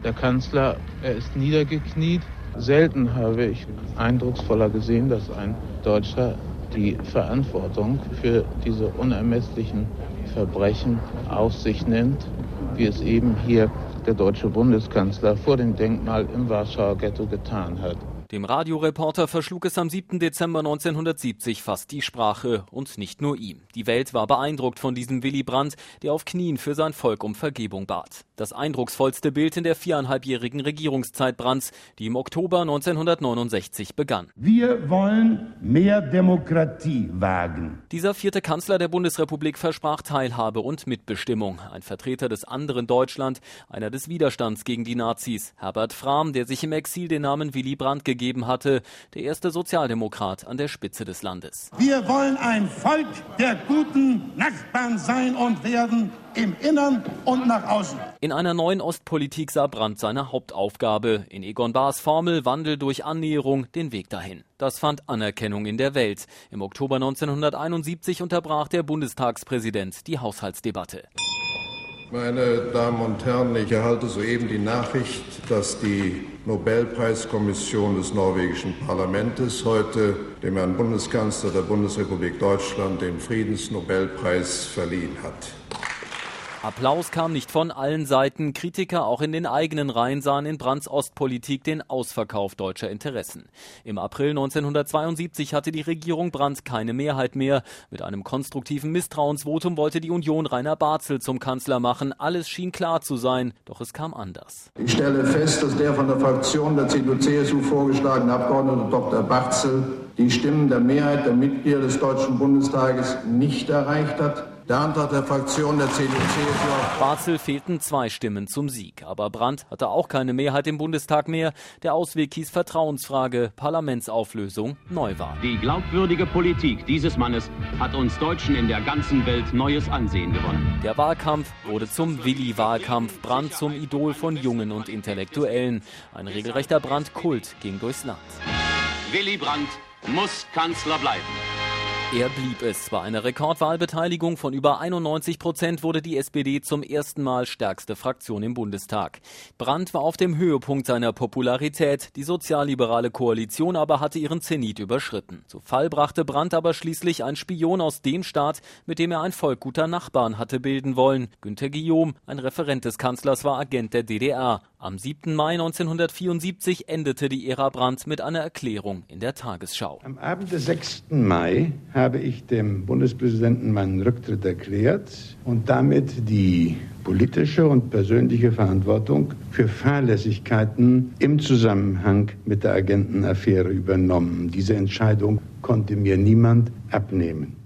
Der Kanzler, er ist niedergekniet. Selten habe ich eindrucksvoller gesehen, dass ein Deutscher die Verantwortung für diese unermesslichen Verbrechen auf sich nimmt, wie es eben hier der deutsche Bundeskanzler vor dem Denkmal im Warschauer Ghetto getan hat. Dem Radioreporter verschlug es am 7. Dezember 1970 fast die Sprache und nicht nur ihm. Die Welt war beeindruckt von diesem Willy Brandt, der auf Knien für sein Volk um Vergebung bat. Das eindrucksvollste Bild in der 4,5-jährigen Regierungszeit Brandts, die im Oktober 1969 begann. Wir wollen mehr Demokratie wagen. Dieser 4. Kanzler der Bundesrepublik versprach Teilhabe und Mitbestimmung. Ein Vertreter des anderen Deutschland, einer des Widerstands gegen die Nazis. Herbert Frahm, der sich im Exil den Namen Willy Brandt gegeben hatte, der erste Sozialdemokrat an der Spitze des Landes. Wir wollen ein Volk der guten Nachbarn sein und werden, im Innern und nach außen. In einer neuen Ostpolitik sah Brandt seine Hauptaufgabe. In Egon Bahrs Formel Wandel durch Annäherung den Weg dahin. Das fand Anerkennung in der Welt. Im Oktober 1971 unterbrach der Bundestagspräsident die Haushaltsdebatte. Meine Damen und Herren, ich erhalte soeben die Nachricht, dass die Nobelpreiskommission des norwegischen Parlaments heute dem Herrn Bundeskanzler der Bundesrepublik Deutschland den Friedensnobelpreis verliehen hat. Applaus kam nicht von allen Seiten. Kritiker auch in den eigenen Reihen sahen in Brandts Ostpolitik den Ausverkauf deutscher Interessen. Im April 1972 hatte die Regierung Brandt keine Mehrheit mehr. Mit einem konstruktiven Misstrauensvotum wollte die Union Rainer Barzel zum Kanzler machen. Alles schien klar zu sein, doch es kam anders. Ich stelle fest, dass der von der Fraktion der CDU-CSU vorgeschlagene Abgeordnete Dr. Barzel die Stimmen der Mehrheit der Mitglieder des Deutschen Bundestages nicht erreicht hat. Der Antrag der Fraktion der CDU-CSU. Barzel fehlten 2 Stimmen zum Sieg. Aber Brandt hatte auch keine Mehrheit im Bundestag mehr. Der Ausweg hieß Vertrauensfrage, Parlamentsauflösung, Neuwahl. Die glaubwürdige Politik dieses Mannes hat uns Deutschen in der ganzen Welt neues Ansehen gewonnen. Der Wahlkampf wurde zum Willi-Wahlkampf. Brandt zum Idol von Jungen und Intellektuellen. Ein regelrechter Brandt-Kult ging durchs Land. Willy Brandt muss Kanzler bleiben. Er blieb es. Bei einer Rekordwahlbeteiligung von über 91% wurde die SPD zum ersten Mal stärkste Fraktion im Bundestag. Brandt war auf dem Höhepunkt seiner Popularität. Die sozialliberale Koalition aber hatte ihren Zenit überschritten. Zu Fall brachte Brandt aber schließlich ein Spion aus dem Staat, mit dem er ein Volk guter Nachbarn hatte bilden wollen. Günter Guillaume, ein Referent des Kanzlers, war Agent der DDR. Am 7. Mai 1974 endete die Ära Brandt mit einer Erklärung in der Tagesschau. Am Abend des 6. Mai habe ich dem Bundespräsidenten meinen Rücktritt erklärt und damit die politische und persönliche Verantwortung für Fahrlässigkeiten im Zusammenhang mit der Agentenaffäre übernommen. Diese Entscheidung konnte mir niemand abnehmen.